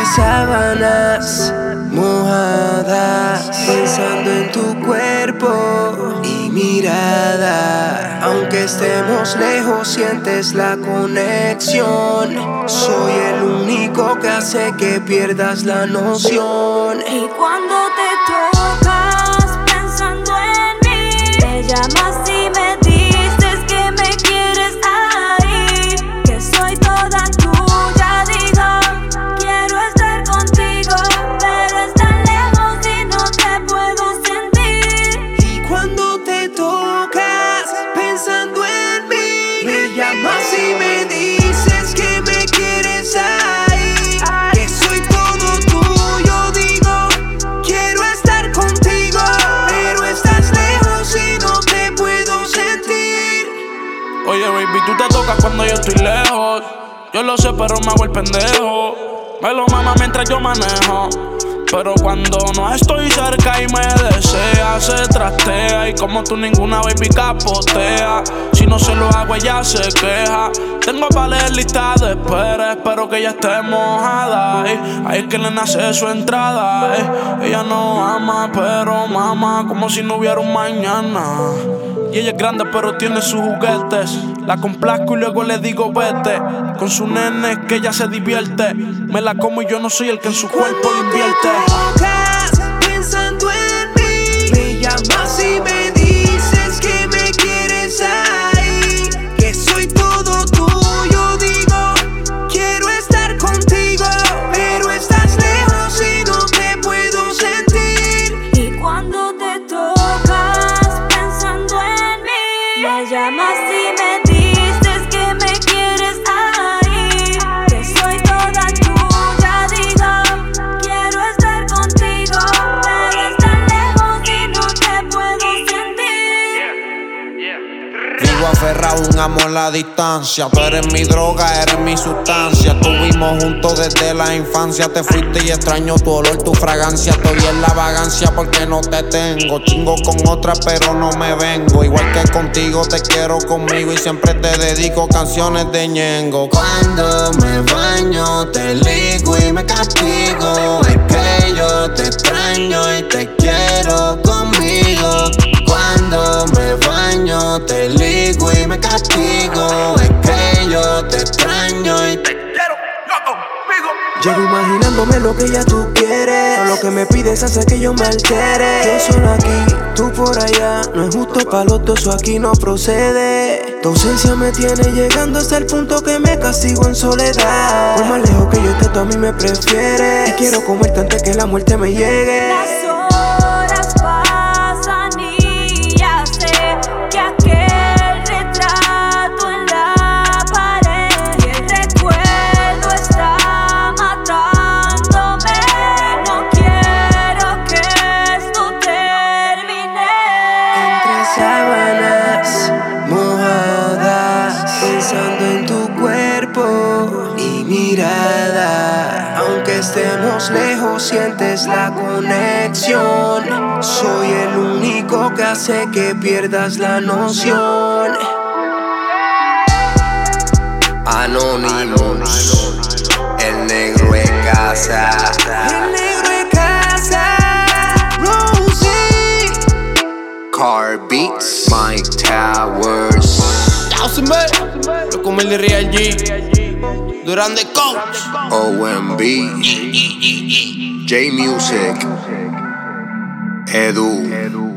sábanas mojadas, pensando en tu cuerpo y mirada. Aunque estemos lejos, sientes la conexión. Soy el único que hace que pierdas la noción. Y cuando te tocas pensando en mí, me llamas y me dices que me quieres ahí, que soy toda tuya. Digo, quiero estar contigo, pero estás lejos y no te puedo sentir. Y cuando te tocas pensando en mí, me llamas y me dices que me quieres ahí, que soy todo tuyo. Digo, quiero estar contigo, pero estás lejos y no te puedo sentir. Oye, baby, tú te tocas cuando yo estoy lejos. Yo lo sé, pero me hago el pendejo. Me lo mama mientras yo manejo. Pero cuando no estoy cerca y me desea, se trastea. Y como tú ninguna baby capotea. Si no se lo hago ella se queja. Tengo para leer lista de espera. Espero que ella esté mojada. Ahí es que le nace su entrada. Ella no ama, pero mama como si no hubiera un mañana. Y ella es grande pero tiene sus juguetes. La complazco y luego le digo vete. Con su nene que ella se divierte. Me la como y yo no soy el que en su cuerpo le invierte. Tocas pensando en mí, me llamas y me dices que me quieres ahí, que soy todo tuyo. Digo, quiero estar contigo, pero estás lejos y no te puedo sentir. Y cuando te tocas pensando en mí, me llamas y me dices que me quieres ahí, que soy toda tuya. Digo, quiero estar contigo, pero estás lejos y no te puedo sentir. Vivo aferrado, un amor a la distancia. Tú eres mi droga, eres mi sustancia. Estuvimos juntos desde la infancia. Te fuiste y extraño tu olor, tu fragancia. Estoy en la vagancia porque no te tengo. Chingo con otra pero no me vengo. Igual que contigo te quiero conmigo. Y siempre te dedico canciones de Ñengo. Cuando me baño te ligo y me castigo. Es que yo te extraño y te quiero conmigo. Cuando me baño te ligo y me castigo. Es que yo te extraño y te quiero conmigo. Llego imaginándome lo que ya tú quieres, pero lo que me pides hace que yo me altere. Yo solo aquí, tú por allá. No es justo para los dos, eso aquí no procede. Tu ausencia me tiene llegando hasta el punto que me castigo en soledad. Por más lejos que yo esté, tú a mí me prefieres. Y quiero comerte antes que la muerte me llegue. Las horas pasan y ya sé que aquel retrato en la pared y el recuerdo está matándome. No quiero que esto termine. Entre sábanas mojadas, pensando en tu cuerpo y mirada. Aunque estemos lejos, sientes la conexión. Soy el único que hace que pierdas la noción. Anonymous, el negro de casa. El negro de casa. Rosie, Car Beats, Mike Towers. Lo como el de Real G. Durán de Coach. OMB, J Music, Edu.